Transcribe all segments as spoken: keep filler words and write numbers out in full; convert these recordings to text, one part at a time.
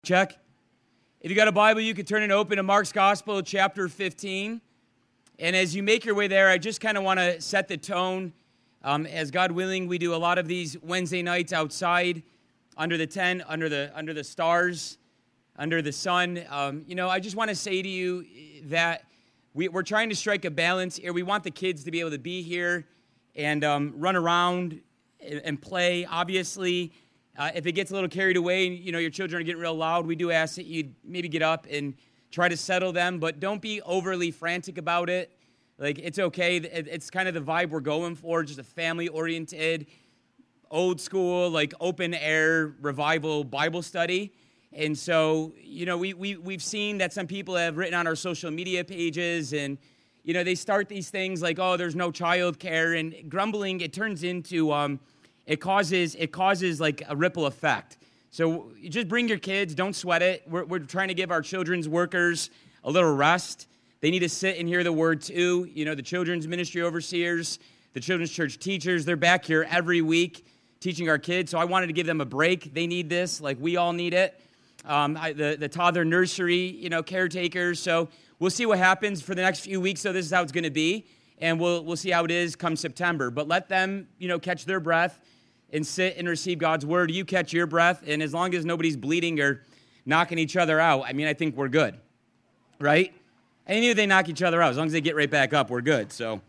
Check. If you got a Bible, you can turn it open to Mark's Gospel, chapter fifteen. And as you make your way there, I just kind of want to set the tone. Um, as God willing, we do a lot of these Wednesday nights outside, under the tent, under the under the stars, under the sun. Um, you know, I just want to say to you that we, we're trying to strike a balance here. We want the kids to be able to be here and um, run around and, and play. Obviously, Uh, if it gets a little carried away, you know, your children are getting real loud, we do ask that you maybe get up and try to settle them, but don't be overly frantic about it. Like, it's okay. It's kind of the vibe we're going for, just a family-oriented, old school, like open-air revival Bible study. And so, you know, we, we, we've seen that some people have written on our social media pages, and, you know, they start these things like, oh, there's no child care, and grumbling, it turns into... Um, It causes it causes like a ripple effect. So you just bring your kids. Don't sweat it. We're, we're trying to give our children's workers a little rest. They need to sit and hear the word too. You know, the children's ministry overseers, the children's church teachers, they're back here every week teaching our kids. So I wanted to give them a break. They need this, like we all need it. Um, I, the, the toddler nursery, you know, caretakers. So we'll see what happens for the next few weeks. So this is how it's going to be. And we'll we'll see how it is come September. But let them, you know, catch their breath and sit and receive God's word. You catch your breath, and as long as nobody's bleeding or knocking each other out, I mean, I think we're good, right? And even if they knock each other out, as long as they get right back up, we're good. So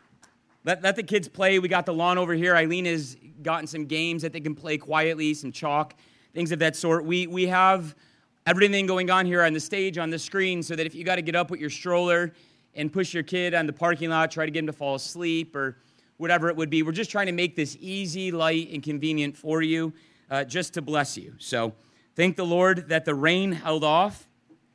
let, let the kids play. We got the lawn over here. Eileen has gotten some games that they can play quietly, some chalk, things of that sort. We we have everything going on here on the stage, on the screen, so that if you got to get up with your stroller and push your kid on the parking lot, try to get him to fall asleep or whatever it would be. We're just trying to make this easy, light, and convenient for you, uh, just to bless you. So thank the Lord that the rain held off,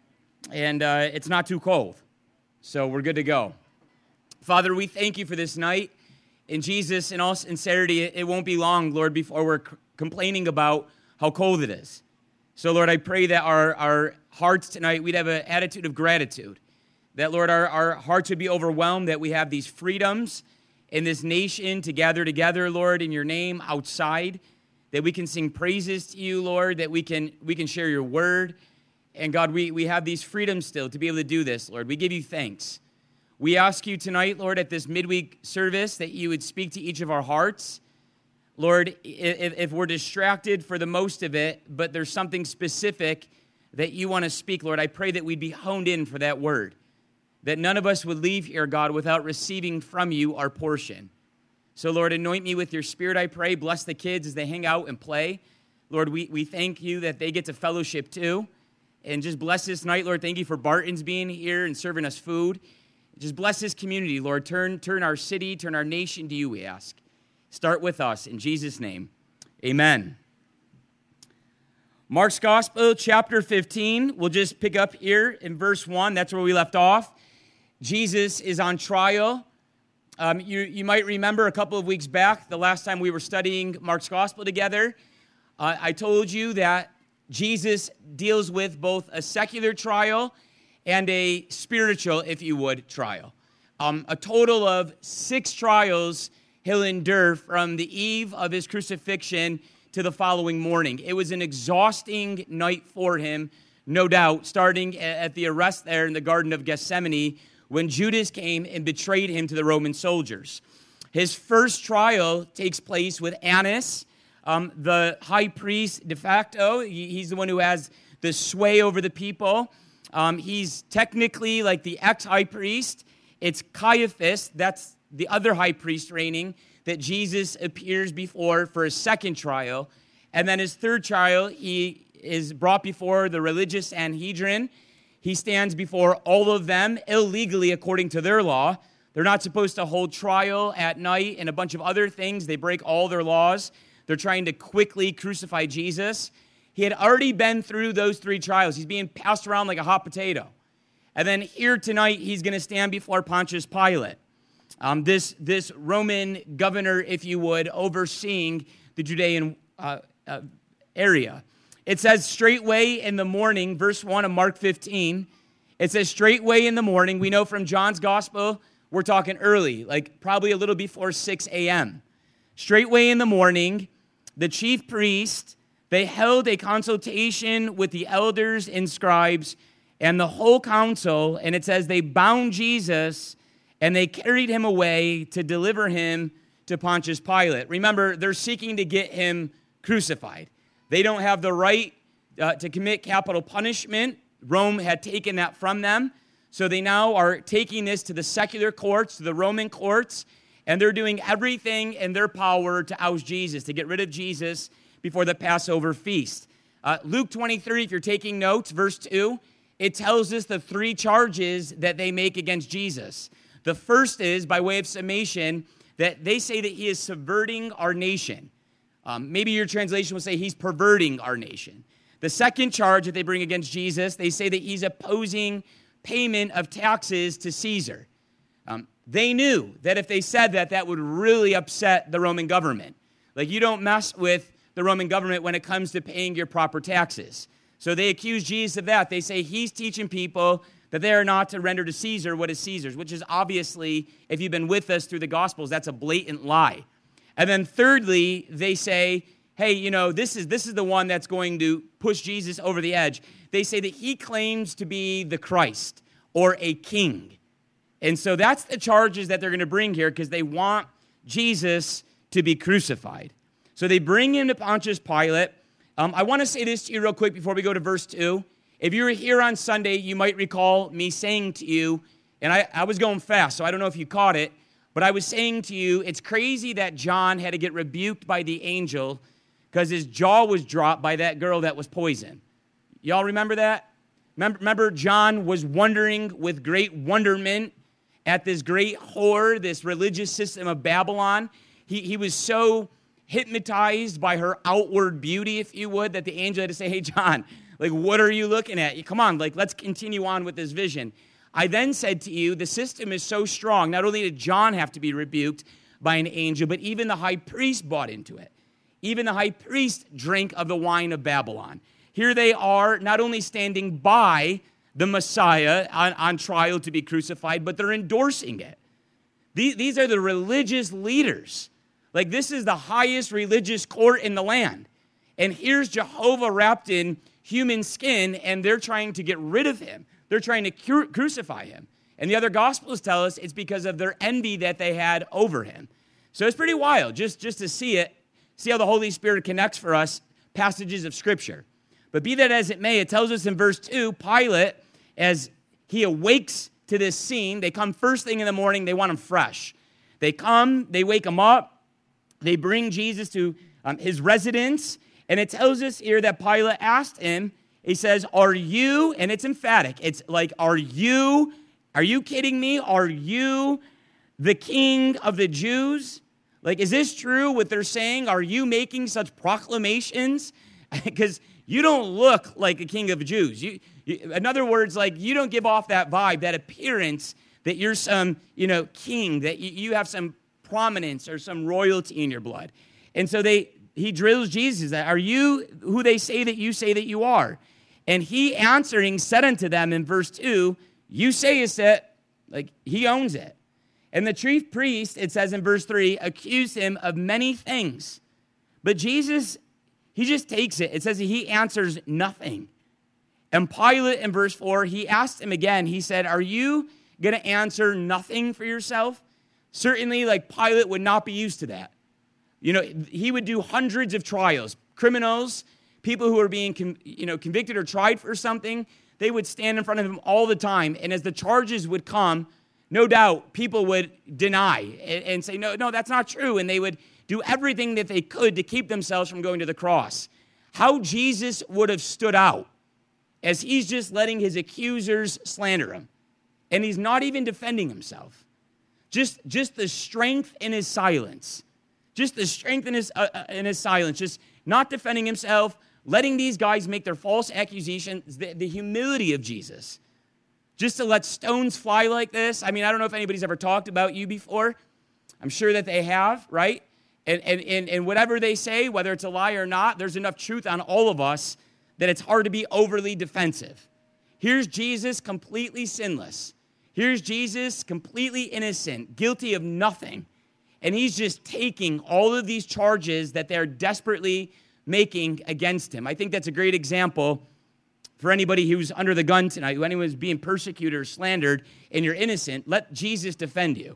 and uh, it's not too cold. So we're good to go. Father, we thank you for this night. And Jesus, in all sincerity, it won't be long, Lord, before we're c- complaining about how cold it is. So, Lord, I pray that our, our hearts tonight, we'd have an attitude of gratitude. That, Lord, our, our hearts would be overwhelmed that we have these freedoms in this nation to gather together, Lord, in your name outside, that we can sing praises to you, Lord, that we can we can share your word. And God, we, we have these freedoms still to be able to do this, Lord. We give you thanks. We ask you tonight, Lord, at this midweek service that you would speak to each of our hearts. Lord, if, if we're distracted for the most of it, but there's something specific that you want to speak, Lord, I pray that we'd be honed in for that word. That none of us would leave here, God, without receiving from you our portion. So, Lord, anoint me with your spirit, I pray. Bless the kids as they hang out and play. Lord, we, we thank you that they get to fellowship too. And just bless this night, Lord. Thank you for Barton's being here and serving us food. Just bless this community, Lord. Turn, turn our city, turn our nation to you, we ask. Start with us. In Jesus' name, amen. Mark's Gospel, chapter fifteen. We'll just pick up here in verse one. That's where we left off. Jesus is on trial. Um, you, you might remember a couple of weeks back, the last time we were studying Mark's Gospel together, uh, I told you that Jesus deals with both a secular trial and a spiritual, if you would, trial. Um, a total of six trials he'll endure from the eve of his crucifixion to the following morning. It was an exhausting night for him, no doubt, starting at the arrest there in the Garden of Gethsemane, when Judas came and betrayed him to the Roman soldiers. His first trial takes place with Annas, um, the high priest de facto. He, he's the one who has the sway over the people. Um, he's technically like the ex-high priest. It's Caiaphas, that's the other high priest reigning, that Jesus appears before for a second trial. And then his third trial, he is brought before the religious Sanhedrin. He stands before all of them illegally according to their law. They're not supposed to hold trial at night and a bunch of other things. They break all their laws. They're trying to quickly crucify Jesus. He had already been through those three trials. He's being passed around like a hot potato. And then here tonight, he's going to stand before Pontius Pilate, um, this, this Roman governor, if you would, overseeing the Judean uh, uh, area. It says, straightway in the morning, verse one of Mark fifteen, it says, straightway in the morning. We know from John's gospel, we're talking early, like probably a little before six a.m. Straightway in the morning, the chief priest, They held a consultation with the elders and scribes and the whole council, and it says they bound Jesus and they carried him away to deliver him to Pontius Pilate. Remember, they're seeking to get him crucified. They don't have the right uh, to commit capital punishment. Rome had taken that from them. So they now are taking this to the secular courts, to the Roman courts, and they're doing everything in their power to oust Jesus, to get rid of Jesus before the Passover feast. Uh, Luke twenty-three, if you're taking notes, verse two, it tells us the three charges that they make against Jesus. The first is, by way of summation, that they say that he is subverting our nation. Um, maybe your translation will say he's perverting our nation. The second charge that they bring against Jesus, they say that he's opposing payment of taxes to Caesar. Um, they knew that if they said that, that would really upset the Roman government. Like, you don't mess with the Roman government when it comes to paying your proper taxes. So they accuse Jesus of that. They say he's teaching people that they are not to render to Caesar what is Caesar's, which is obviously, if you've been with us through the Gospels, that's a blatant lie. And then thirdly, they say, hey, you know, this is this is the one that's going to push Jesus over the edge. They say that he claims to be the Christ or a king. And so that's the charges that they're going to bring here because they want Jesus to be crucified. So they bring him to Pontius Pilate. Um, I want to say this to you real quick before we go to verse two. If you were here on Sunday, you might recall me saying to you, and I, I was going fast, so I don't know if you caught it, but I was saying to you, it's crazy that John had to get rebuked by the angel because his jaw was dropped by that girl that was poisoned. Y'all remember that? Remember, remember John was wondering with great wonderment at this great whore, this religious system of Babylon. He, he was so hypnotized by her outward beauty, if you would, that the angel had to say, hey, John, like, what are you looking at? Come on, like, let's continue on with this vision. I then said to you, the system is so strong, not only did John have to be rebuked by an angel, but even the high priest bought into it. Even the high priest drank of the wine of Babylon. Here they are, not only standing by the Messiah on, on trial to be crucified, but they're endorsing it. These, these are the religious leaders. Like, this is the highest religious court in the land. And here's Jehovah wrapped in human skin, and they're trying to get rid of him. They're trying to cru- crucify him. And the other Gospels tell us it's because of their envy that they had over him. So it's pretty wild just, just to see it, see how the Holy Spirit connects for us passages of Scripture. But be that as it may, it tells us in verse two, Pilate, as he awakes to this scene, they come first thing in the morning, they want him fresh. They come, they wake him up, they bring Jesus to um, his residence, and it tells us here that Pilate asked him, he says, are you, and it's emphatic, it's like, are you, are you kidding me? Are you the king of the Jews? Like, is this true what they're saying? Are you making such proclamations? Because you don't look like a king of the Jews. You, you, in other words, like, you don't give off that vibe, that appearance that you're some, you know, king, that you, you have some prominence or some royalty in your blood. And so they, he drills Jesus that, are you who they say that you say that you are? And he answering said unto them in verse two, you sayest it, like, he owns it. And the chief priest, it says in verse three, accused him of many things. But Jesus, he just takes it. It says he answers nothing. And Pilate in verse four, he asked him again, he said, are you going to answer nothing for yourself? Certainly, like, Pilate would not be used to that. You know, he would do hundreds of trials. Criminals, people who are being, you know, convicted or tried for something, they would stand in front of him all the time. And as the charges would come, no doubt people would deny and, and say, no, no, that's not true. And they would do everything that they could to keep themselves from going to the cross. How Jesus would have stood out as he's just letting his accusers slander him. And he's not even defending himself. Just, just the strength in his silence. Just the strength in his, uh, in his silence. Just not defending himself, letting these guys make their false accusations. The, the humility of Jesus. Just to let stones fly like this. I mean, I don't know if anybody's ever talked about you before. I'm sure that they have, right? And, and, and, and whatever they say, whether it's a lie or not, there's enough truth on all of us that it's hard to be overly defensive. Here's Jesus completely sinless. Here's Jesus completely innocent, guilty of nothing. And he's just taking all of these charges that they're desperately making against him. I think that's a great example for anybody who's under the gun tonight, who anyone's being persecuted or slandered, and you're innocent. Let Jesus defend you.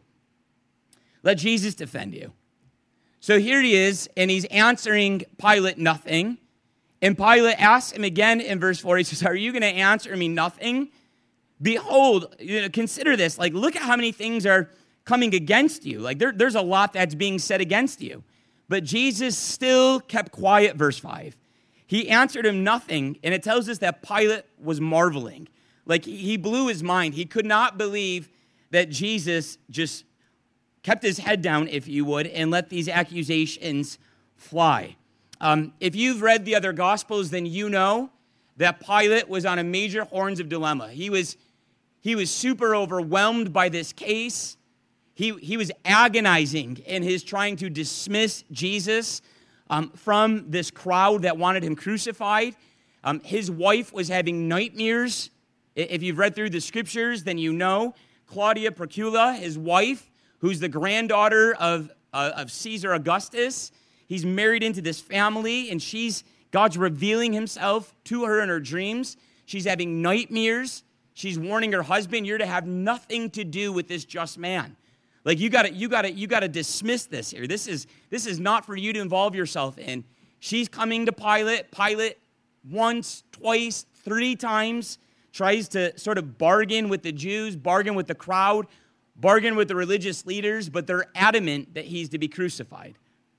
Let Jesus defend you. So here he is, and he's answering Pilate nothing. And Pilate asks him again in verse four. He says, are you going to answer me nothing? Behold, you know, consider this. Like, look at how many things are coming against you. Like, there, there's a lot that's being said against you. But Jesus still kept quiet, verse five. He answered him nothing, and it tells us that Pilate was marveling. Like, he blew his mind. He could not believe that Jesus just kept his head down, if you would, and let these accusations fly. Um, if you've read the other Gospels, then you know that Pilate was on a major horns of dilemma. He was, he was super overwhelmed by this case. He, he was agonizing in his trying to dismiss Jesus um, from this crowd that wanted him crucified. Um, his wife was having nightmares. If you've read through the scriptures, then you know Claudia Procula, his wife, who's the granddaughter of, uh, of Caesar Augustus. He's married into this family, and she's God's revealing himself to her in her dreams. She's having nightmares. She's warning her husband, you're to have nothing to do with this just man. Like, you gotta, you gotta, you gotta dismiss this here. This is, this is not for you to involve yourself in. She's coming to Pilate. Pilate once, twice, three times tries to sort of bargain with the Jews, bargain with the crowd, bargain with the religious leaders, but they're adamant that he's to be crucified.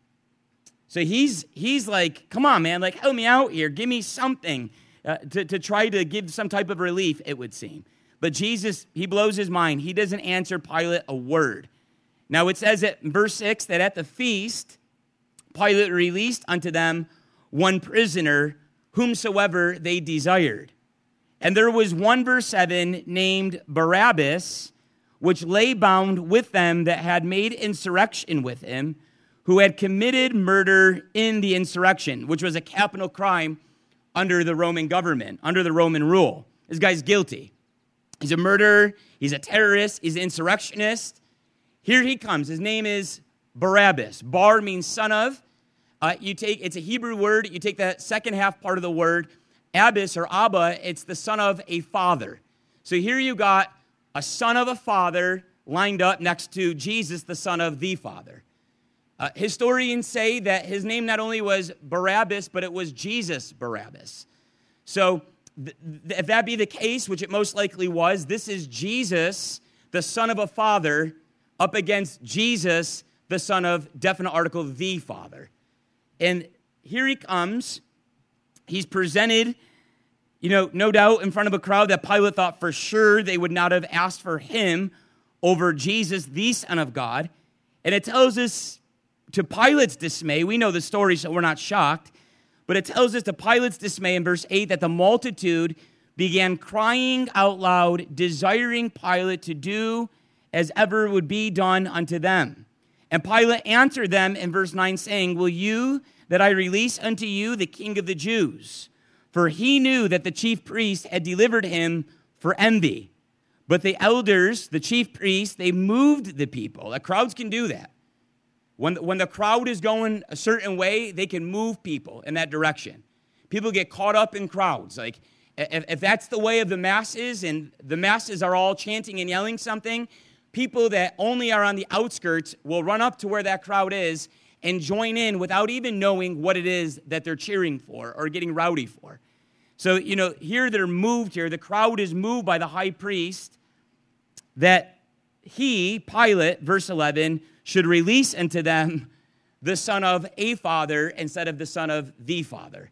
So he's he's like, come on, man, like, help me out here. Give me something uh, to, to try to give some type of relief, it would seem. But Jesus, he blows his mind. He doesn't answer Pilate a word. Now it says at verse six that at the feast, Pilate released unto them one prisoner, whomsoever they desired. And there was one, verse seven, named Barabbas, which lay bound with them that had made insurrection with him, who had committed murder in the insurrection, which was a capital crime under the Roman government, under the Roman rule. This guy's guilty. He's a murderer. He's a terrorist. He's an insurrectionist. Here he comes. His name is Barabbas. Bar means son of. Uh, you take it's a Hebrew word. You take that second half part of the word, Abbas or Abba. It's the son of a father. So here you got a son of a father lined up next to Jesus, the son of the Father. Uh, historians say that his name not only was Barabbas, but it was Jesus Barabbas. So th- th- if that be the case, which it most likely was, this is Jesus, the son of a father, up against Jesus, the son of, definite article, the Father. And here he comes. He's presented, you know, no doubt in front of a crowd that Pilate thought for sure they would not have asked for him over Jesus, the Son of God. And it tells us, to Pilate's dismay, we know the story, so we're not shocked, but it tells us to Pilate's dismay in verse eight that the multitude began crying out loud, desiring Pilate to do as ever would be done unto them. And Pilate answered them in verse nine, saying, will you that I release unto you the King of the Jews? For he knew that the chief priests had delivered him for envy. But the elders, the chief priests, they moved the people. The crowds can do that. When, when the crowd is going a certain way, they can move people in that direction. People get caught up in crowds. Like, if, if that's the way of the masses, and the masses are all chanting and yelling something, people that only are on the outskirts will run up to where that crowd is and join in without even knowing what it is that they're cheering for or getting rowdy for. So, you know, here they're moved here. The crowd is moved by the high priest that he, Pilate, verse eleven, should release unto them the son of a father instead of the son of the Father.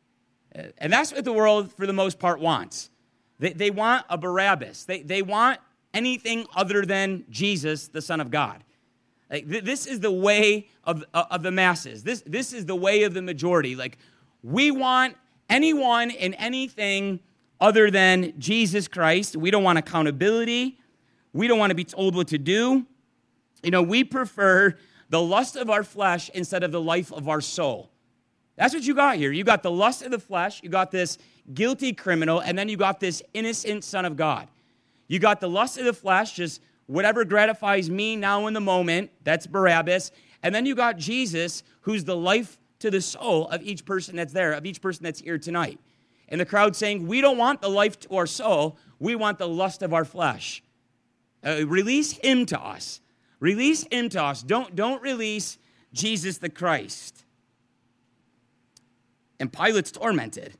And that's what the world, for the most part, wants. They, they want a Barabbas. They, they want anything other than Jesus, the Son of God. Like, th- this is the way of, uh, of the masses. This, this is the way of the majority. Like, we want anyone and anything other than Jesus Christ. We don't want accountability. We don't want to be told what to do. You know, we prefer the lust of our flesh instead of the life of our soul. That's what you got here. You got the lust of the flesh, you got this guilty criminal, and then you got this innocent Son of God. You got the lust of the flesh, just whatever gratifies me now in the moment, that's Barabbas. And then you got Jesus, who's the life to the soul of each person that's there, of each person that's here tonight. And the crowd saying, we don't want the life to our soul. We want the lust of our flesh. Uh, release him to us. Release him to us. Don't, don't release Jesus the Christ. And Pilate's tormented.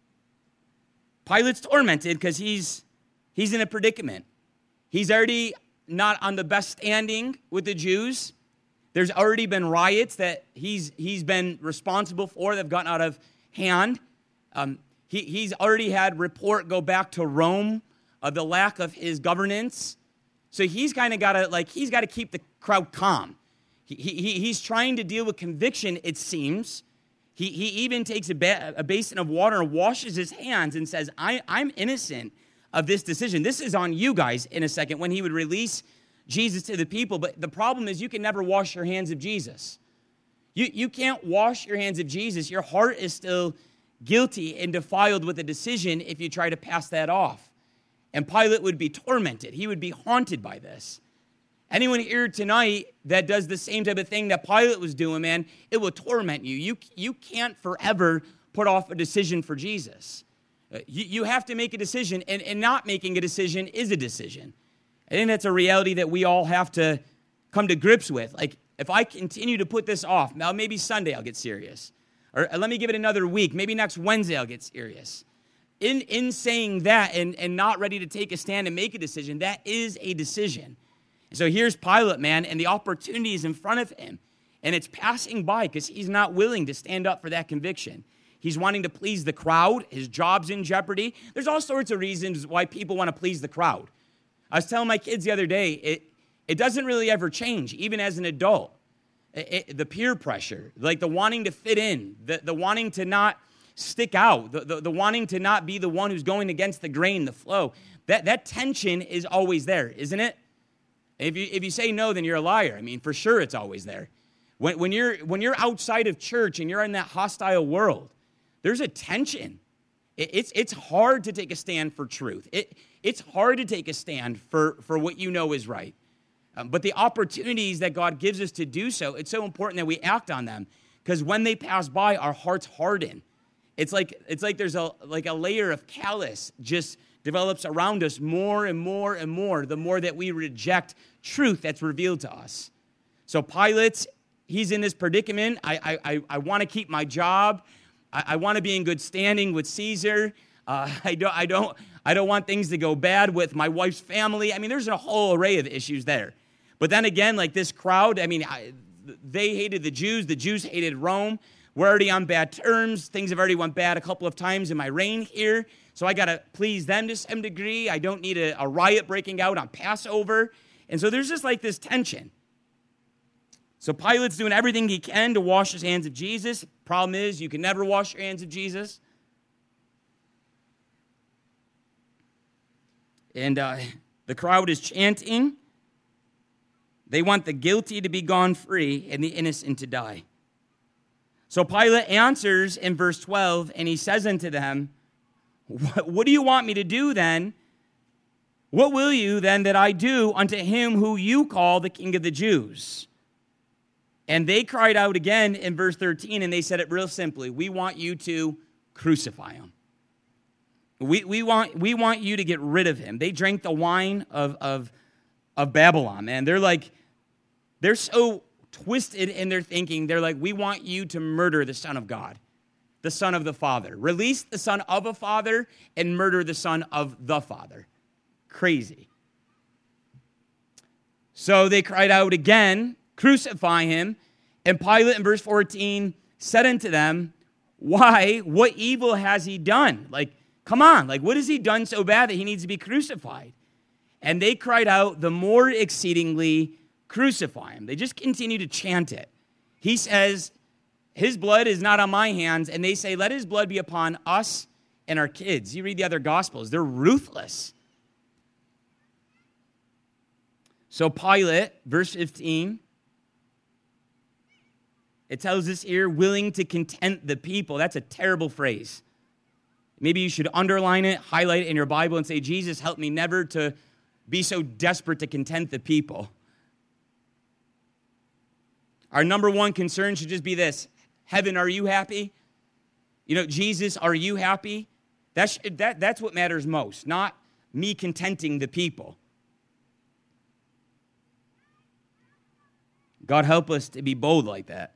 Pilate's tormented because he's, he's in a predicament. He's already not on the best standing with the Jews. There's already been riots that he's, he's been responsible for that have gotten out of hand. Um, he, he's already had report go back to Rome of the lack of his governance. So he's kind of got to, like, he's got to keep the crowd calm. He, he, he's trying to deal with conviction, it seems. He, he even takes a, ba- a basin of water and washes his hands and says, I, I'm innocent of this decision. This is on you guys in a second when he would release Jesus to the people. But the problem is you can never wash your hands of Jesus. You, you can't wash your hands of Jesus. Your heart is still guilty and defiled with a decision if you try to pass that off. And Pilate would be tormented. He would be haunted by this. Anyone here tonight that does the same type of thing that Pilate was doing, man, it will torment you. You, you can't forever put off a decision for Jesus. Uh, you, you have to make a decision, and, and not making a decision is a decision. I think that's a reality that we all have to come to grips with. Like, if I continue to put this off, now maybe Sunday I'll get serious. Or let me give it another week. Maybe next Wednesday I'll get serious. In, in saying that and, and not ready to take a stand and make a decision, that is a decision. So here's Pilate, man, and the opportunity is in front of him. And it's passing by because he's not willing to stand up for that conviction. He's wanting to please the crowd. His job's in jeopardy. There's all sorts of reasons why people want to please the crowd. I was telling my kids the other day, it, it doesn't really ever change, even as an adult. It, it, the peer pressure, like the wanting to fit in, the, the wanting to not stick out, the, the, the wanting to not be the one who's going against the grain, the flow. That, that tension is always there, isn't it? If you, if you say no, then you're a liar. I mean, for sure it's always there. When, when, you're, when you're outside of church and you're in that hostile world, there's a tension. It, it's, it's hard to take a stand for truth. It, it's hard to take a stand for, for what you know is right. Um, but the opportunities that God gives us to do so, it's so important that we act on them. Because when they pass by, our hearts harden. It's like, it's like there's a, like a layer of callus just develops around us more and more and more, the more that we reject truth that's revealed to us. So Pilate, he's in this predicament. I, I, I want to keep my job. I, I want to be in good standing with Caesar. Uh, I don't, I don't, I don't want things to go bad with my wife's family. I mean, there's a whole array of issues there. But then again, like this crowd, I mean, I, they hated the Jews. The Jews hated Rome. We're already on bad terms. Things have already went bad a couple of times in my reign here. So I got to please them to some degree. I don't need a, a riot breaking out on Passover. And so there's just like this tension. So Pilate's doing everything he can to wash his hands of Jesus. Problem is, you can never wash your hands of Jesus. And uh, the crowd is chanting. They want the guilty to be gone free and the innocent to die. So Pilate answers in verse twelve, and he says unto them, What, what do you want me to do then? What will you then that I do unto him who you call the King of the Jews? And they cried out again in verse thirteen, and they said it real simply. We want you to crucify him. We, we, want, we want you to get rid of him. They drank the wine of, of, of Babylon, man. They're like, they're so twisted in their thinking. They're like, we want you to murder the Son of God, the Son of the Father. Release the Son of a Father and murder the Son of the Father. Crazy. So they cried out again, crucify him. And Pilate in verse fourteen said unto them, why? What evil has he done? Like, come on. Like, what has he done so bad that he needs to be crucified? And they cried out the more exceedingly, crucify him. They just continue to chant it. He says, his blood is not on my hands. And they say, let his blood be upon us and our kids. You read the other Gospels. They're ruthless. So Pilate, verse fifteen, it tells us here, willing to content the people. That's a terrible phrase. Maybe you should underline it, highlight it in your Bible, and say, Jesus, help me never to be so desperate to content the people. Our number one concern should just be this. Heaven, are you happy? You know, Jesus, are you happy? That's, that, that's what matters most, not me contenting the people. God help us to be bold like that.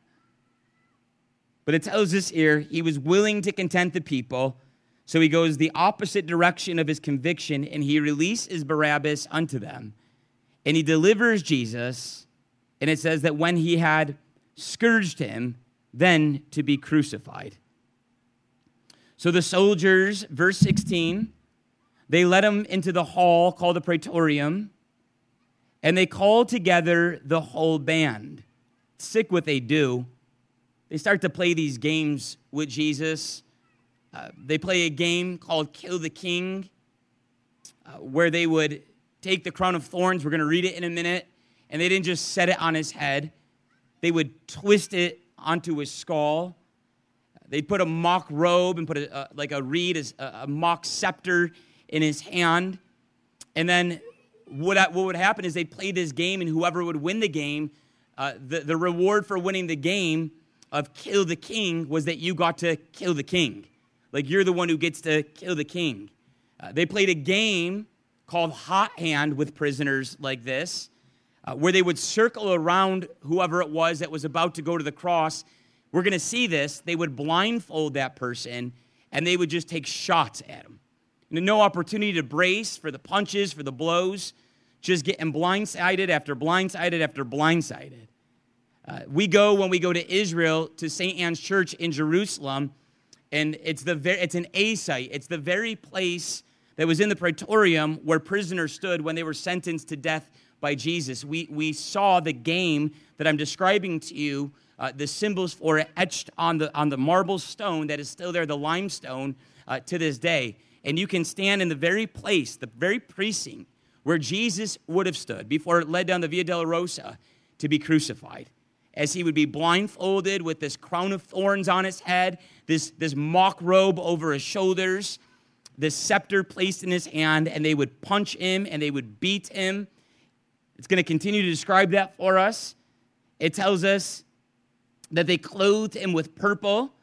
But it tells us here, he was willing to content the people, so he goes the opposite direction of his conviction, and he releases Barabbas unto them. And he delivers Jesus, and it says that when he had scourged him, then to be crucified. So the soldiers, verse sixteen, they led him into the hall called the Praetorium, and they called together the whole band. Sick what they do. They start to play these games with Jesus. Uh, they play a game called Kill the King, uh, where they would take the crown of thorns. We're going to read it in a minute. And they didn't just set it on his head. They would twist it onto his skull. They'd put a mock robe and put a, uh, like a reed, a, a mock scepter in his hand. And then what, what would happen is they'd play this game, and whoever would win the game, uh, the, the reward for winning the game of Kill the King was that you got to kill the king. Like, you're the one who gets to kill the king. Uh, they played a game called Hot Hand with prisoners like this, uh, where they would circle around whoever it was that was about to go to the cross. We're going to see this. They would blindfold that person, and they would just take shots at him. And no opportunity to brace for the punches, for the blows, just getting blindsided after blindsided after blindsided. Uh, we go, when we go to Israel, to Saint Anne's Church in Jerusalem, and it's the ver- it's an A site. It's the very place that was in the Praetorium where prisoners stood when they were sentenced to death by Jesus. We we saw the game that I'm describing to you, uh, the symbols for it etched on the on the marble stone that is still there, the limestone, uh, to this day. And you can stand in the very place, the very precinct where Jesus would have stood before it led down the Via Dolorosa to be crucified, as he would be blindfolded with this crown of thorns on his head, this, this mock robe over his shoulders, this scepter placed in his hand, and they would punch him and they would beat him. It's going to continue to describe that for us. It tells us that they clothed him with purple,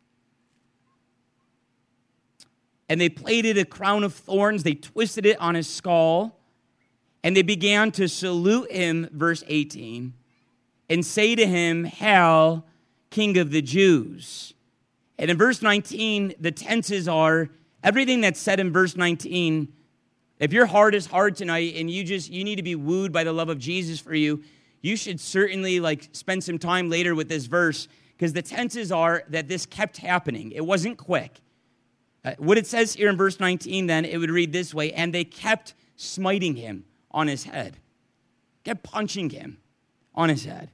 and they plaited a crown of thorns. They twisted it on his skull, and they began to salute him, verse eighteen, and say to him, Hail, King of the Jews. And in verse nineteen, the tenses are, everything that's said in verse nineteen, if your heart is hard tonight and you just, you need to be wooed by the love of Jesus for you, you should certainly like spend some time later with this verse, because the tenses are that this kept happening. It wasn't quick. Uh, what it says here in verse nineteen, then, it would read this way, and they kept smiting him on his head, kept punching him on his head.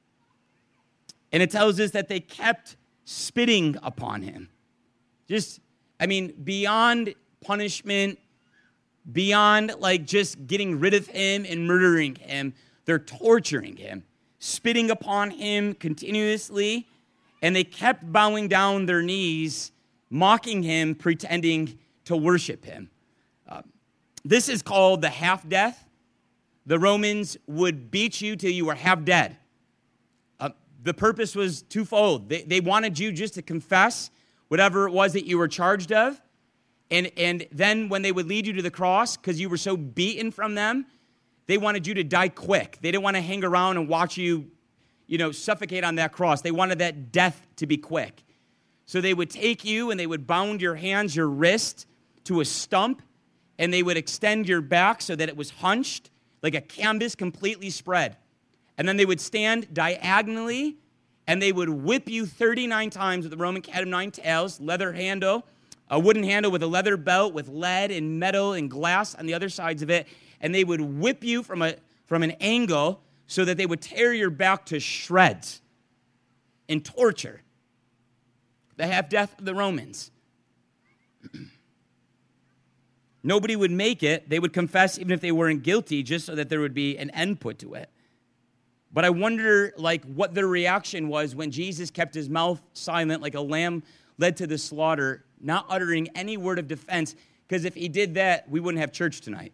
And it tells us that they kept spitting upon him. Just, I mean, beyond punishment, beyond like just getting rid of him and murdering him, they're torturing him, spitting upon him continuously, and they kept bowing down their knees, mocking him, pretending to worship him. Uh, this is called the half-death. The Romans would beat you till you were half dead. Uh, the purpose was twofold. They, they wanted you just to confess whatever it was that you were charged of. And, and then when they would lead you to the cross, because you were so beaten from them, they wanted you to die quick. They didn't want to hang around and watch you, you know, suffocate on that cross. They wanted that death to be quick. So they would take you and they would bound your hands, your wrist to a stump, and they would extend your back so that it was hunched, like a canvas completely spread. And then they would stand diagonally, and they would whip you thirty-nine times with the Roman cat of nine tails, leather handle, a wooden handle with a leather belt with lead and metal and glass on the other sides of it. And they would whip you from a from an angle so that they would tear your back to shreds and torture. The half-death of the Romans. Nobody would make it. They would confess even if they weren't guilty, just so that there would be an end put to it. But I wonder, like, what their reaction was when Jesus kept his mouth silent like a lamb led to the slaughter, not uttering any word of defense, because if he did that, we wouldn't have church tonight.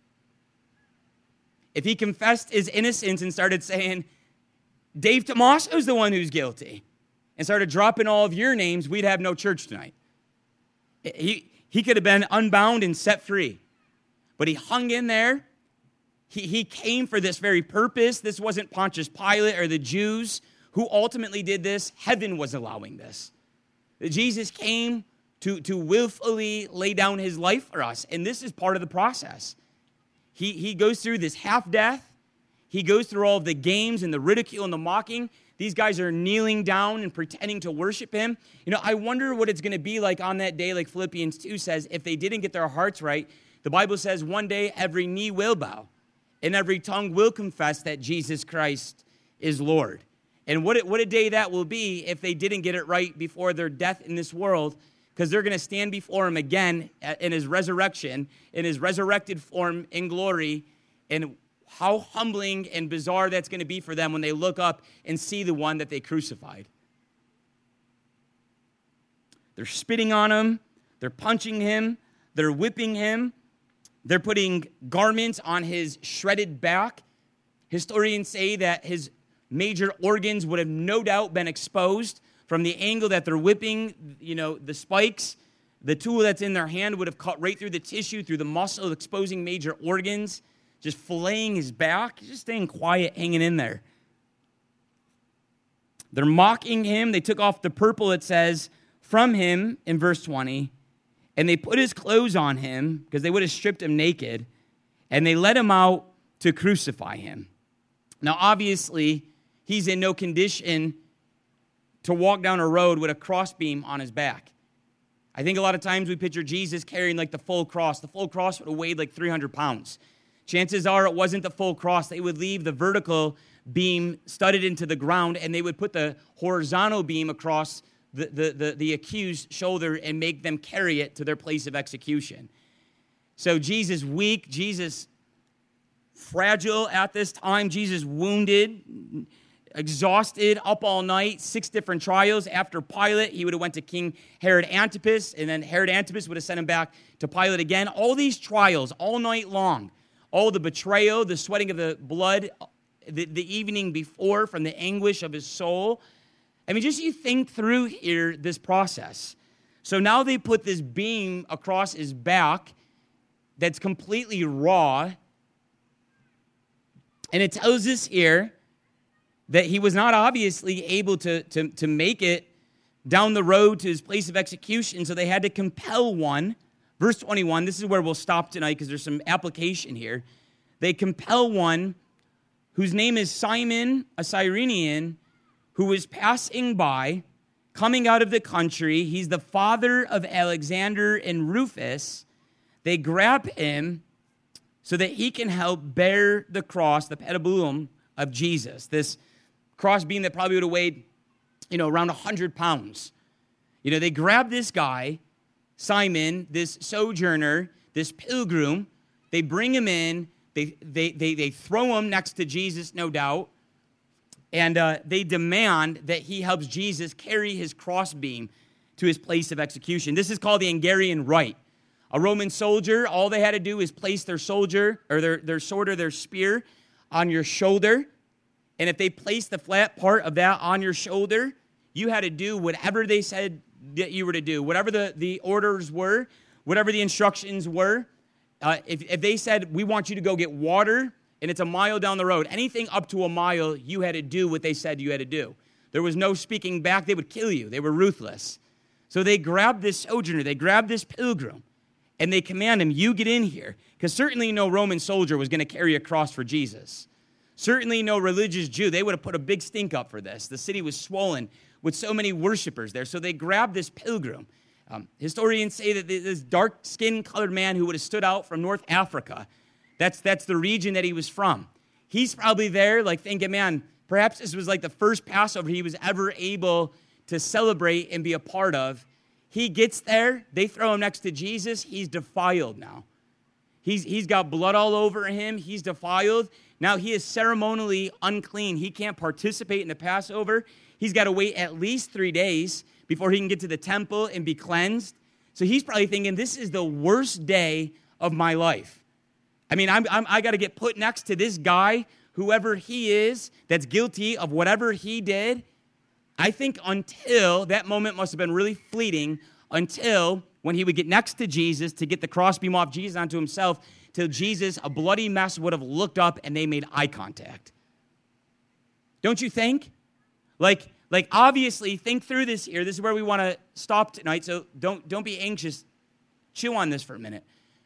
If he confessed his innocence and started saying, Dave Tomaso's the one who's guilty, and started dropping all of your names, we'd have no church tonight. He, he could have been unbound and set free. But he hung in there. He, he came for this very purpose. This wasn't Pontius Pilate or the Jews who ultimately did this. Heaven was allowing this. Jesus came to, to willfully lay down his life for us. And this is part of the process. He, he goes through this half-death. He goes through all of the games and the ridicule and the mocking. These guys are kneeling down and pretending to worship him. You know, I wonder what it's going to be like on that day, like Philippians two says, if they didn't get their hearts right. The Bible says one day every knee will bow and every tongue will confess that Jesus Christ is Lord. And what, it, what a day that will be if they didn't get it right before their death in this world, because they're going to stand before him again in his resurrection, in his resurrected form in glory, and how humbling and bizarre that's going to be for them when they look up and see the one that they crucified. They're spitting on him. They're punching him. They're whipping him. They're putting garments on his shredded back. Historians say that his major organs would have no doubt been exposed from the angle that they're whipping, you know, the spikes. The tool that's in their hand would have cut right through the tissue, through the muscle, exposing major organs, just filleting his back. He's just staying quiet, hanging in there. They're mocking him. They took off the purple, it says, from him in verse twenty, and they put his clothes on him, because they would have stripped him naked, and they let him out to crucify him. Now, obviously, he's in no condition to walk down a road with a crossbeam on his back. I think a lot of times we picture Jesus carrying like the full cross. The full cross would have weighed like three hundred pounds. Chances are it wasn't the full cross. They would leave the vertical beam studded into the ground, and they would put the horizontal beam across the, the, the, the accused shoulder and make them carry it to their place of execution. So Jesus weak, Jesus fragile at this time, Jesus wounded, exhausted, up all night, six different trials. After Pilate, he would have went to King Herod Antipas, and then Herod Antipas would have sent him back to Pilate again. All these trials, all night long, all the betrayal, the sweating of the blood, the, the evening before from the anguish of his soul. I mean, just you think through here this process. So now they put this beam across his back that's completely raw, and it tells us here that he was not obviously able to, to, to make it down the road to his place of execution, so they had to compel one. Verse twenty-one, this is where we'll stop tonight because there's some application here. They compel one whose name is Simon, a Cyrenian, who was passing by, coming out of the country. He's the father of Alexander and Rufus. They grab him so that he can help bear the cross, the pedibulum of Jesus, this crossbeam that probably would have weighed, you know, around one hundred pounds. You know, they grab this guy, Simon, this sojourner, this pilgrim. They bring him in. They they they, they throw him next to Jesus, no doubt. And uh, they demand that he helps Jesus carry his crossbeam to his place of execution. This is called the Hungarian Rite. A Roman soldier, all they had to do is place their soldier, or their, their sword or their spear on your shoulder. And if they placed the flat part of that on your shoulder, you had to do whatever they said that you were to do. Whatever the, the orders were, whatever the instructions were. Uh, if, if they said, we want you to go get water, and it's a mile down the road, anything up to a mile, you had to do what they said you had to do. There was no speaking back. They would kill you. They were ruthless. So they grabbed this sojourner. They grabbed this pilgrim. And they command him, you get in here. Because certainly no Roman soldier was going to carry a cross for Jesus. Certainly no religious Jew. They would have put a big stink up for this. The city was swollen with so many worshipers there. So they grabbed this pilgrim. Um, historians say that this dark-skinned colored man who would have stood out from North Africa, that's, that's the region that he was from. He's probably there like thinking, man, perhaps this was like the first Passover he was ever able to celebrate and be a part of. He gets there, they throw him next to Jesus, he's defiled now. He's, he's got blood all over him, he's defiled. Now he is ceremonially unclean. He can't participate in the Passover. He's got to wait at least three days before he can get to the temple and be cleansed. So he's probably thinking, this is the worst day of my life. I mean, I'm, I'm, I got to get put next to this guy, whoever he is, that's guilty of whatever he did. I think until, that moment must have been really fleeting, until when he would get next to Jesus to get the crossbeam off Jesus onto himself, till Jesus, a bloody mess, would have looked up and they made eye contact. Don't you think? Like, like obviously, think through this here. This is where we want to stop tonight, so don't, don't be anxious. Chew on this for a minute.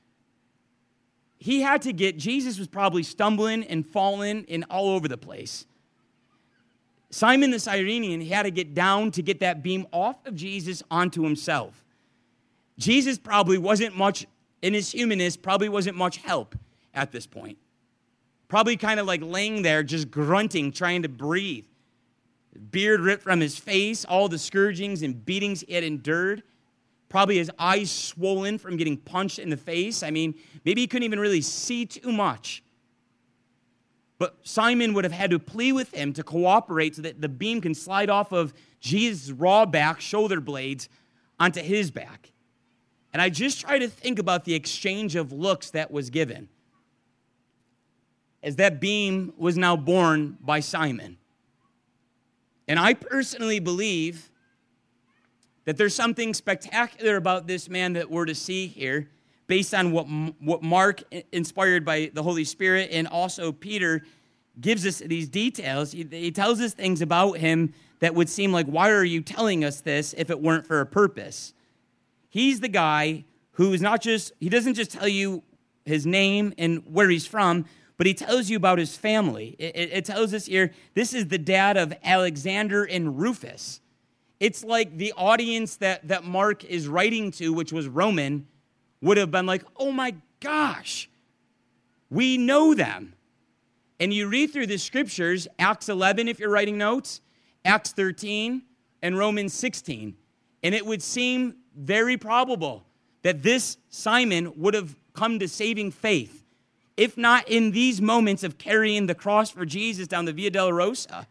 He had to get, Jesus was probably stumbling and falling and all over the place. Simon the Cyrenian, he had to get down to get that beam off of Jesus onto himself. Jesus probably wasn't much, in his humanness, probably wasn't much help at this point. Probably kind of like laying there, just grunting, trying to breathe. Beard ripped from his face, all the scourgings and beatings he had endured. Probably his eyes swollen from getting punched in the face. I mean, maybe he couldn't even really see too much. But Simon would have had to plead with him to cooperate so that the beam can slide off of Jesus' raw back, shoulder blades, onto his back. And I just try to think about the exchange of looks that was given as that beam was now borne by Simon. And I personally believe that there's something spectacular about this man that we're to see here, based on what, what Mark, inspired by the Holy Spirit, and also Peter, gives us these details. He, he tells us things about him that would seem like, why are you telling us this if it weren't for a purpose? He's the guy who is not just, he doesn't just tell you his name and where he's from, but he tells you about his family. It, it, it tells us here, this is the dad of Alexander and Rufus. It's like the audience that, that Mark is writing to, which was Roman, would have been like, oh my gosh, we know them. And you read through the scriptures, Acts eleven, if you're writing notes, Acts thirteen, and Romans sixteen. And it would seem very probable that this Simon would have come to saving faith, if not in these moments of carrying the cross for Jesus down the Via Dolorosa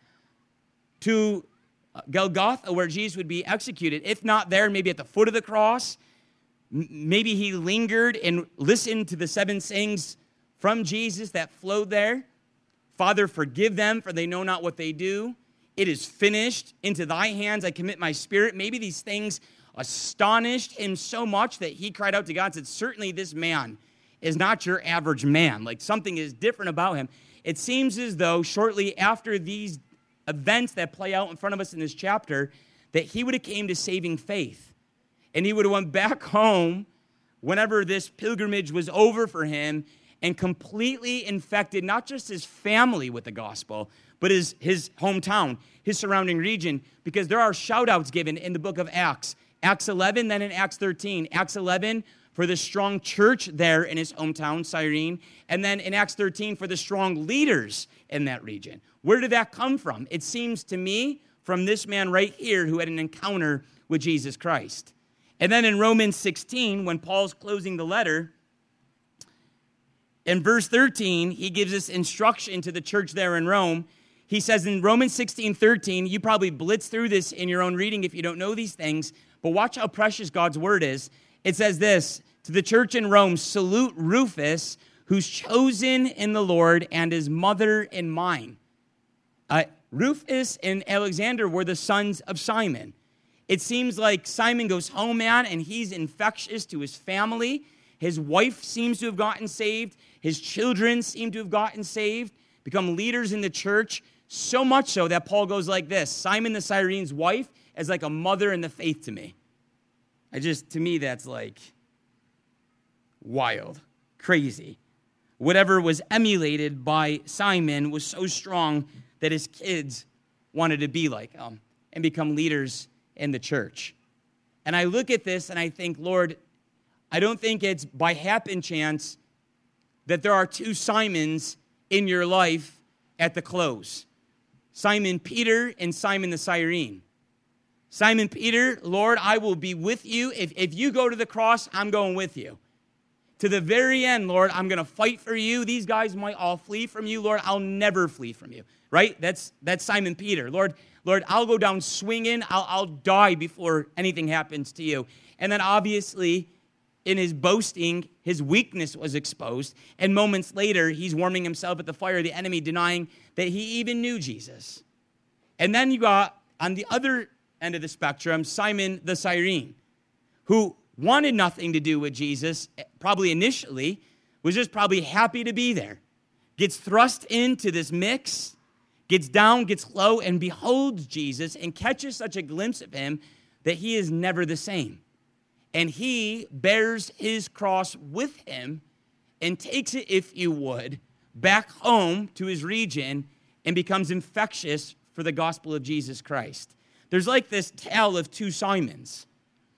to Golgotha, where Jesus would be executed. If not there, maybe at the foot of the cross. Maybe he lingered and listened to the seven sayings from Jesus that flowed there. Father, forgive them, for they know not what they do. It is finished. Into thy hands I commit my spirit. Maybe these things astonished him so much that he cried out to God and said, certainly this man is not your average man. Like, something is different about him. It seems as though shortly after these events that play out in front of us in this chapter, that he would have came to saving faith. And he would have went back home whenever this pilgrimage was over for him and completely infected not just his family with the gospel, but his, his hometown, his surrounding region, because there are shout-outs given in the book of Acts. Acts eleven, then in Acts thirteen. Acts eleven for the strong church there in his hometown, Cyrene, and then in Acts thirteen for the strong leaders in that region. Where did that come from? It seems to me from this man right here who had an encounter with Jesus Christ. And then in Romans sixteen, when Paul's closing the letter, in verse thirteen, he gives us instruction to the church there in Rome. He says in Romans sixteen thirteen, you probably blitz through this in your own reading if you don't know these things, but watch how precious God's word is. It says this, to the church in Rome, salute Rufus, who's chosen in the Lord, and his mother and mine. Uh, Rufus and Alexander were the sons of Simon. It seems like Simon goes home, man, and he's infectious to his family. His wife seems to have gotten saved. His children seem to have gotten saved, become leaders in the church, so much so that Paul goes like this, Simon the Cyrene's wife is like a mother in the faith to me. I just, to me, that's like wild, crazy. Whatever was emulated by Simon was so strong that his kids wanted to be like him and become leaders in the church. And I look at this and I think, Lord, I don't think it's by happen chance that there are two Simons in your life at the close. Simon Peter and Simon the Cyrene. Simon Peter, Lord, I will be with you. If, if you go to the cross, I'm going with you. To the very end, Lord, I'm going to fight for you. These guys might all flee from you. Lord, I'll never flee from you. Right? That's that's Simon Peter. Lord, Lord, I'll go down swinging. I'll, I'll die before anything happens to you. And then obviously, in his boasting, his weakness was exposed. And moments later, he's warming himself at the fire of the enemy, denying that he even knew Jesus. And then you got on the other end of the spectrum, Simon the Cyrene, who wanted nothing to do with Jesus, probably initially, was just probably happy to be there, gets thrust into this mix, gets down, gets low, and beholds Jesus and catches such a glimpse of him that he is never the same. And he bears his cross with him and takes it, if you would, back home to his region and becomes infectious for the gospel of Jesus Christ. There's like this tale of two Simons.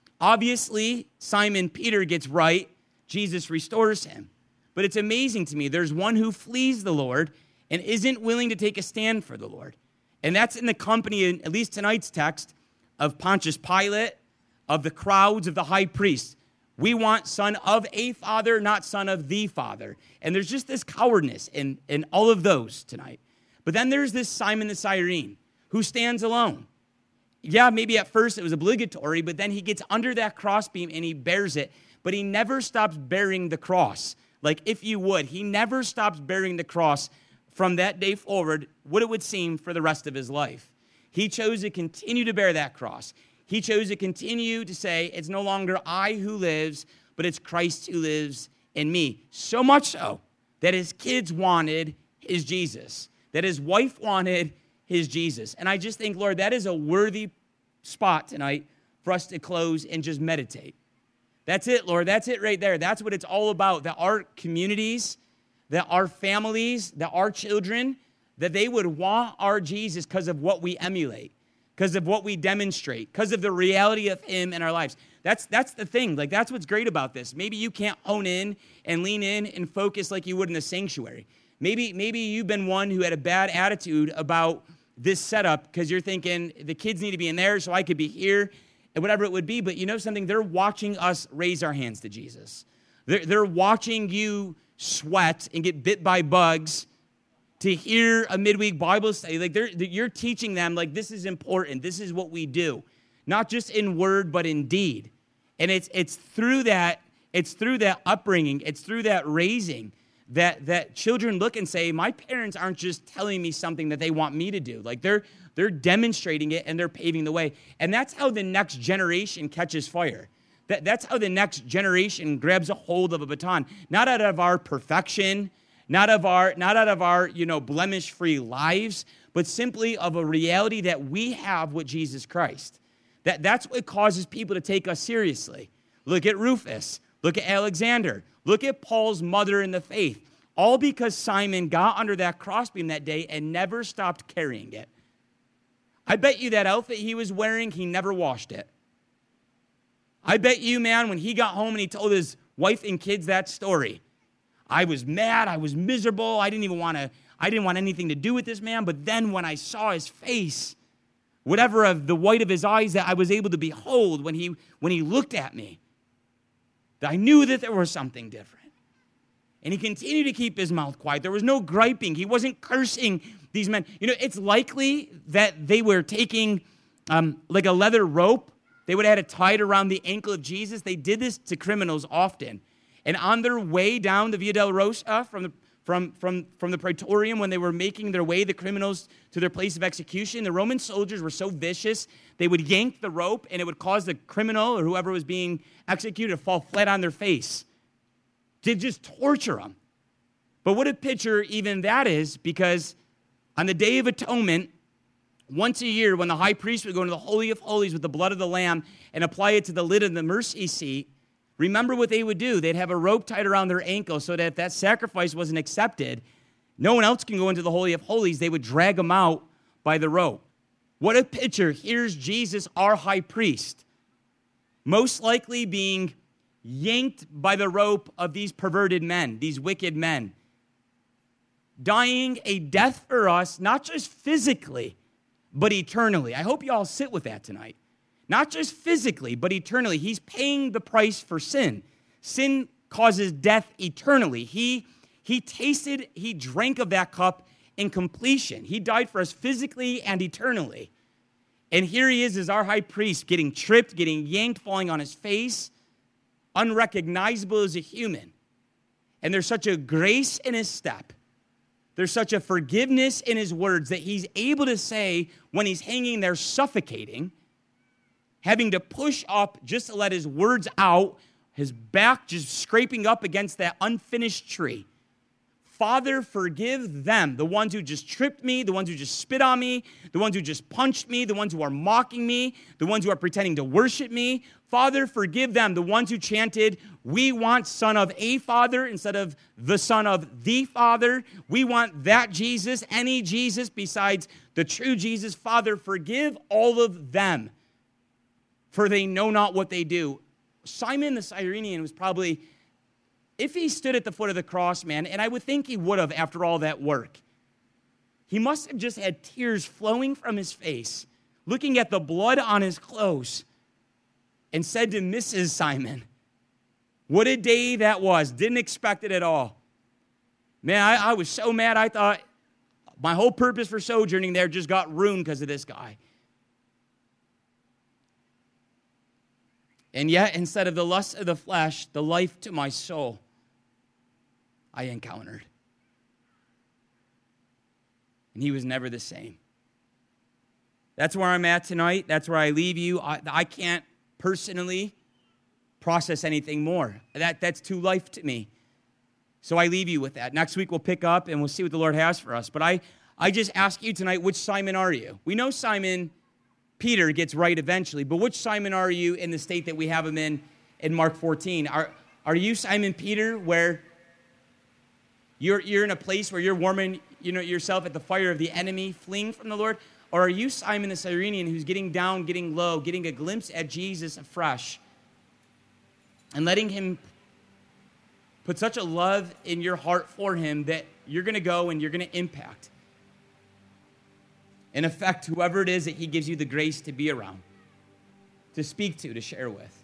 Obviously, Simon Peter gets right. Jesus restores him. But it's amazing to me. There's one who flees the Lord and isn't willing to take a stand for the Lord. And that's in the company, in at least tonight's text, of Pontius Pilate, of the crowds, of the high priest. We want son of a father, not son of the father. And there's just this cowardness in, in all of those tonight. But then there's this Simon the Cyrene who stands alone. Yeah, maybe at first it was obligatory, but then he gets under that crossbeam and he bears it. But he never stops bearing the cross. Like, if you would, he never stops bearing the cross from that day forward, what it would seem for the rest of his life. He chose to continue to bear that cross. He chose to continue to say, it's no longer I who lives, but it's Christ who lives in me. So much so that his kids wanted his Jesus, that his wife wanted his Jesus. And I just think, Lord, that is a worthy spot tonight for us to close and just meditate. That's it, Lord. That's it right there. That's what it's all about, that our communities, that our families, that our children, that they would want our Jesus because of what we emulate, because of what we demonstrate, because of the reality of him in our lives. That's that's the thing. Like, that's what's great about this. Maybe you can't hone in and lean in and focus like you would in the sanctuary. Maybe, maybe you've been one who had a bad attitude about this setup because you're thinking the kids need to be in there so I could be here, and whatever it would be. But you know something? They're watching us raise our hands to Jesus. They're, they're watching you sweat and get bit by bugs to hear a midweek Bible study. Like, they're, you're teaching them, like, this is important. This is what we do. Not just in word, but in deed. And it's it's through that, it's through that upbringing, it's through that raising that that children look and say, my parents aren't just telling me something that they want me to do. Like, they're they're demonstrating it and they're paving the way. And that's how the next generation catches fire. That, that's how the next generation grabs a hold of a baton. Not out of our perfection, not of our, not out of our, you know, blemish-free lives, but simply of a reality that we have with Jesus Christ. That, that's what causes people to take us seriously. Look at Rufus. Look at Alexander. Look at Paul's mother in the faith. All because Simon got under that crossbeam that day and never stopped carrying it. I bet you that outfit he was wearing, he never washed it. I bet you, man, when he got home and he told his wife and kids that story, I was mad, I was miserable, I didn't even want to, I didn't want anything to do with this man, but then when I saw his face, whatever of the white of his eyes that I was able to behold when he when he looked at me, I knew that there was something different. And he continued to keep his mouth quiet. There was no griping. He wasn't cursing these men. You know, it's likely that they were taking um, like a leather rope. They would have had it tied around the ankle of Jesus. They did this to criminals often. And on their way down the Via Dolorosa from the From, from, from the Praetorium, when they were making their way, the criminals, to their place of execution, the Roman soldiers were so vicious, they would yank the rope, and it would cause the criminal or whoever was being executed to fall flat on their face, to just torture them. But what a picture even that is, because on the Day of Atonement, once a year, when the high priest would go into the Holy of Holies with the blood of the Lamb and apply it to the lid of the mercy seat, remember what they would do. They'd have a rope tied around their ankle so that if that sacrifice wasn't accepted, no one else can go into the Holy of Holies. They would drag them out by the rope. What a picture. Here's Jesus, our high priest, most likely being yanked by the rope of these perverted men, these wicked men, dying a death for us, not just physically, but eternally. I hope you all sit with that tonight. Not just physically, but eternally. He's paying the price for sin. Sin causes death eternally. He, he tasted, he drank of that cup in completion. He died for us physically and eternally. And here he is as our high priest, getting tripped, getting yanked, falling on his face, unrecognizable as a human. And there's such a grace in his step There's such a forgiveness in his words that he's able to say when he's hanging there suffocating, having to push up just to let his words out, his back just scraping up against that unfinished tree. Father, forgive them, the ones who just tripped me, the ones who just spit on me, the ones who just punched me, the ones who are mocking me, the ones who are pretending to worship me. Father, forgive them, the ones who chanted, we want son of a father instead of the son of the Father. We want that Jesus, any Jesus besides the true Jesus. Father, forgive all of them, for they know not what they do. Simon the Cyrenian was probably, if he stood at the foot of the cross, man, and I would think he would have after all that work, he must have just had tears flowing from his face, looking at the blood on his clothes, and said to Missus Simon, what a day that was. Didn't expect it at all. Man, I, I was so mad, I thought my whole purpose for sojourning there just got ruined because of this guy. And yet, instead of the lust of the flesh, the life to my soul, I encountered. And he was never the same. That's where I'm at tonight. That's where I leave you. I, I can't personally process anything more. That, that's too life to me. So I leave you with that. Next week we'll pick up and we'll see what the Lord has for us. But I, I just ask you tonight, which Simon are you? We know Simon Peter gets right eventually, but which Simon are you in the state that we have him in in Mark fourteen? Are, are you Simon Peter, where you're, you're in a place where you're warming you know, yourself at the fire of the enemy, fleeing from the Lord? Or are you Simon the Cyrenian, who's getting down, getting low, getting a glimpse at Jesus afresh, and letting him put such a love in your heart for him that you're going to go and you're going to impact and affect whoever it is that he gives you the grace to be around, to speak to, to share with.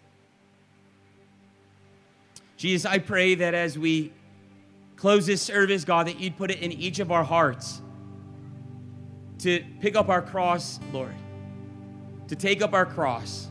Jesus, I pray that as we close this service, God, that you'd put it in each of our hearts to pick up our cross, Lord, to take up our cross,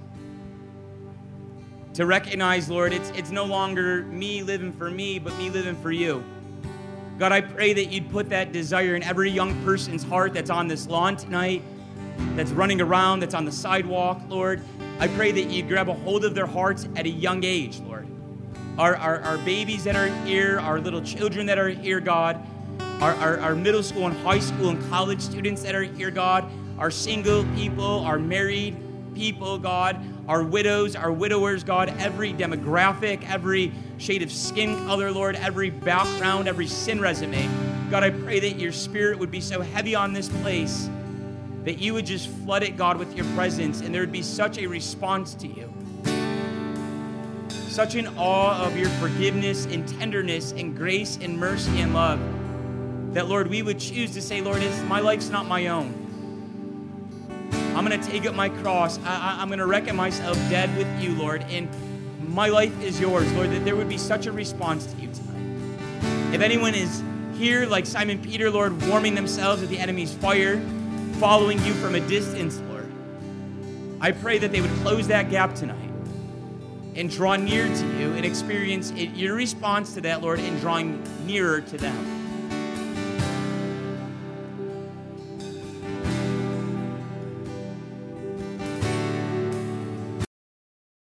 to recognize, Lord, it's, it's no longer me living for me, but me living for you. God, I pray that you'd put that desire in every young person's heart that's on this lawn tonight, that's running around, that's on the sidewalk, Lord. I pray that you'd grab a hold of their hearts at a young age, Lord. Our, our, our babies that are here, our little children that are here, God, our, our, our middle school and high school and college students that are here, God, our single people, our married people, God, our widows, our widowers, God, every demographic, every shade of skin color, Lord, every background, every sin resume. God, I pray that your spirit would be so heavy on this place that you would just flood it, God, with your presence, and there would be such a response to you. Such an awe of your forgiveness and tenderness and grace and mercy and love that, Lord, we would choose to say, Lord, it's, my life's not my own. I'm going to take up my cross. I, I, I'm going to reckon myself dead with you, Lord, and my life is yours, Lord, that there would be such a response to you tonight. If anyone is here like Simon Peter, Lord, warming themselves at the enemy's fire, following you from a distance, Lord, I pray that they would close that gap tonight and draw near to you and experience it, your response to that, Lord, and drawing nearer to them.